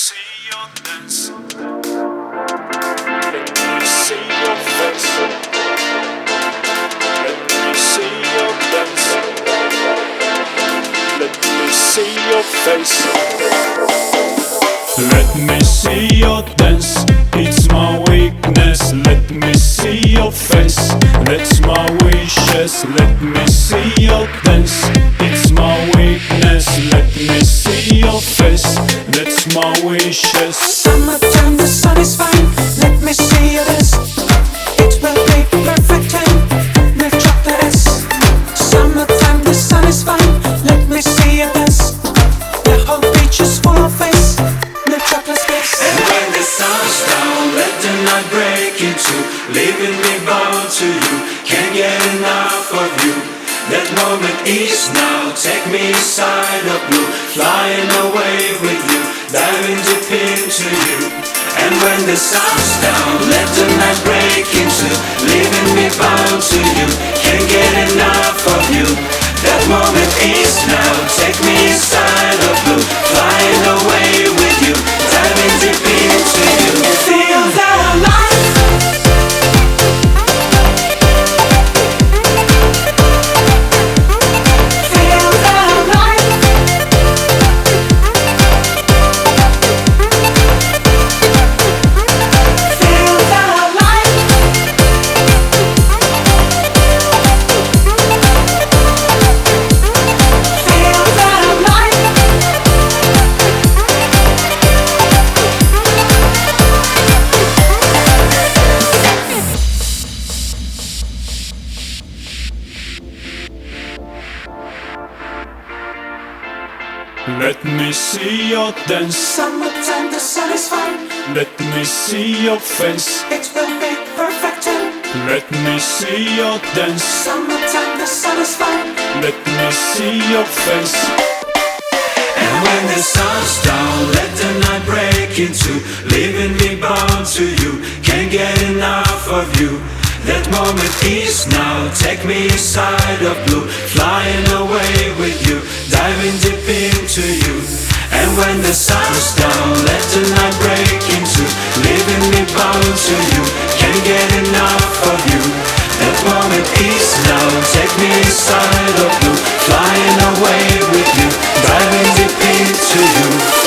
see your dance. Let me see your face. Let me see your dance. Let me see your face. Let me see your dance. It's my weakness. Let me see your face. That's my wishes. Let me see your dance. It's my weakness. Let me see your face. That's my wishes. Summertime, the sun is fine. Let me see you dance. It will be perfect time. Milk chocolate S. Summertime, the sun is fine. Let me see you dance. The whole beach is full of ice. Milk chocolate space. And when the sun's down, let the night break into leaving me bound to you. Can't get enough of you. That moment is now. Take me inside of blue, flying away with you, diving deep into you. And when the sun's down, let the night break into leaving me bound to you. Can't get enough of you. That moment is now. Take me inside of blue, flying away with you, diving deep into you. Feel that light. Let me see your dance. Summertime, the sun is fine. Let me see your face. It will be perfect time. Let me see your dance. Summertime, the sun is fine. Let me see your face. And when the sun's down, let the night break into leaving me bound to you. Can't get enough of you. That moment is now. Take me inside of blue, flying away with you, diving deep into you. And when the sun's down, let the night break into leaving me bound to you. Can't get enough of you. That moment is now. Take me inside of blue, flying away with you, diving deep into you.